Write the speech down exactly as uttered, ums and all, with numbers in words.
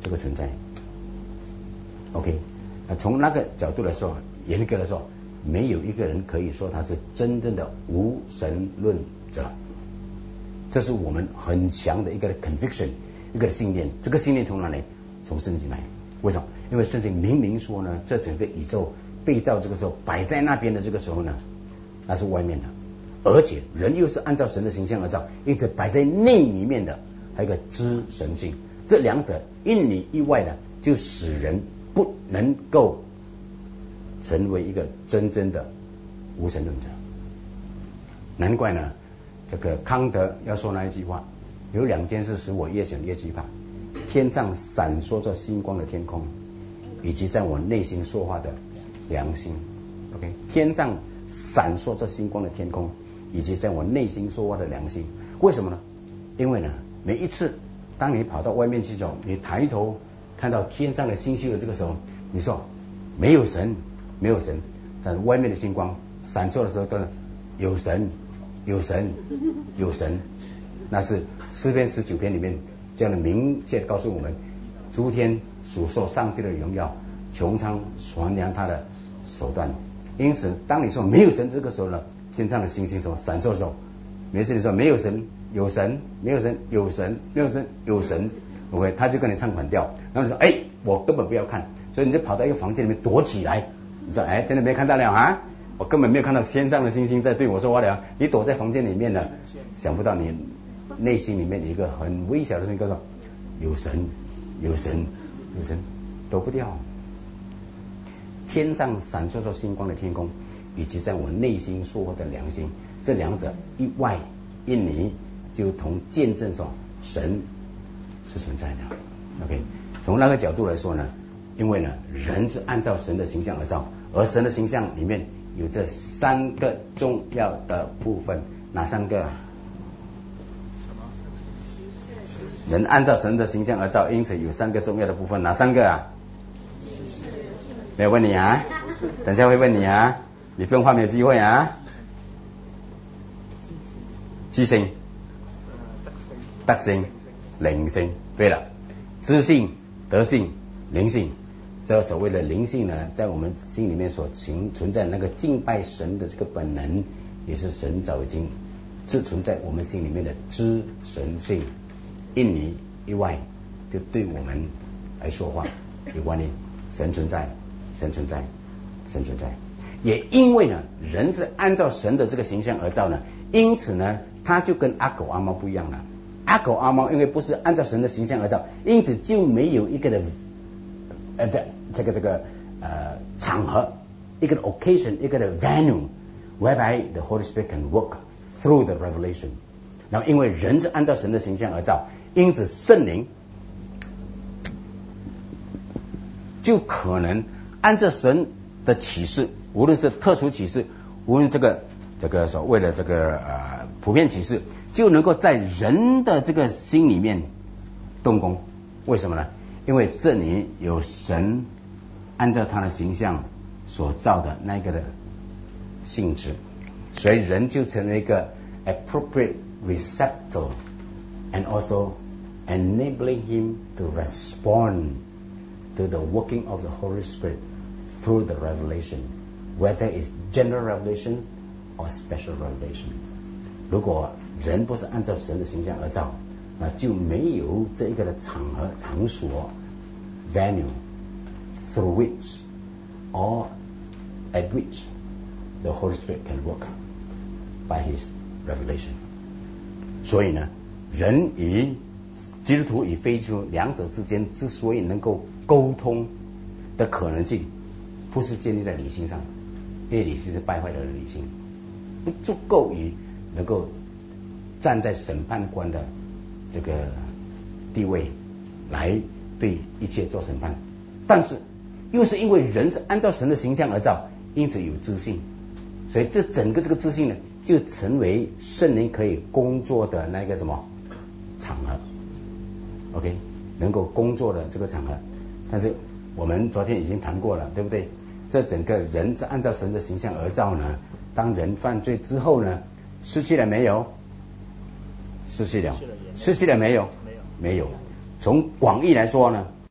这个存在。OK， 那从那个角度来说，严格来说，没有一个人可以说他是真正的无神论者。这是我们很强的一个 conviction， 一个信念。这个信念从哪里？从圣经来。为什么？因为圣经明明说呢，这整个宇宙被造这个时候摆在那边的这个时候呢，那是外面的，而且人又是按照神的形象而造，因此摆在内里面的还有一个知神性。这两者一里一外的，就使人不能够成为一个真正的无神论者。难怪呢，这个康德要说那一句话，有两件事使我越想越惧怕：天上闪烁着星光的天空，以及在我内心说话的良心。 OK， 天上闪烁着星光的天空，以及在我内心说话的良心。为什么呢？因为呢，每一次当你跑到外面去走，你抬头看到天上的星宿的这个时候，你说没有神，没有神，但是外面的星光闪烁的时候，都有神，有神，有神。那是诗篇十九篇里面这样的明确告诉我们：诸天数说上帝的荣耀，穹苍传扬他的手段。因此，当你说没有神这个时候呢，天上的星星什么闪烁的时候，没事你说没有神，有神，没有神，有神，没有神，有神 ，OK， 他就跟你唱反调。然后你说，哎，我根本不要看，所以你就跑到一个房间里面躲起来。你说，哎，真的没看到了啊？我根本没有看到天上的星星在对我说话了。你躲在房间里面呢，想不到你内心里面有一个很微小的声音告诉我，有神，有神，有神，躲不掉。天上闪烁着星光的天空，以及在我内心说话的良心，这两者一外一里，就同见证说神是存在的。OK， 从那个角度来说呢，因为呢，人是按照神的形象而造，而神的形象里面有这三个重要的部分，哪三个？人按照神的形象而造，因此有三个重要的部分，哪三个啊？没有问你啊，等下会问你啊，你不用怕没有机会啊。知性、德性、灵性，对了，知性、德性、灵性，这所谓的灵性呢，在我们心里面所存存在那个敬拜神的这个本能，也是神早已经自存在我们心里面的知神性，一里一外，就对我们来说话，有关于神存在。神存在，神存在，也因为呢，人是按照神的这个形象而造呢，因此呢，他就跟阿狗阿猫不一样了。阿狗阿猫因为不是按照神的形象而造，因此就没有一个的呃的这个这个呃场合，一个的 occasion， 一个的 venue whereby the Holy Spirit can work through the revelation。然后因为人是按照神的形象而造，因此圣灵就可能按照神的启示，无论是特殊启示，无论这个这个所谓的这个呃普遍启示，就能够在人的这个心里面动工。为什么呢？因为这里有神按照他的形象所造的那个的性质，所以人就成为一个 appropriate receptor and also enabling him to respond to the working of the Holy Spirit through the revelation, whether it's general revelation or special revelation. 如果人不是按照神的形象而造，那就没有这一个的场合场所 venue through which or at which the Holy Spirit can work by His revelation. 所以呢，人与基督徒与非基督徒两者之间之所以能够沟通的可能性，不是建立在理性上，因为理性是败坏的理性，不足够于能够站在审判官的这个地位来对一切做审判。但是又是因为人是按照神的形象而造，因此有知性，所以这整个这个知性呢，就成为圣灵可以工作的那个什么场合 ，OK， 能够工作的这个场合。但是我们昨天已经谈过了，对不对？这整个人是按照神的形象而造呢，当人犯罪之后呢，失去了没有？失去了，失去了没有？没有。从广义来说呢，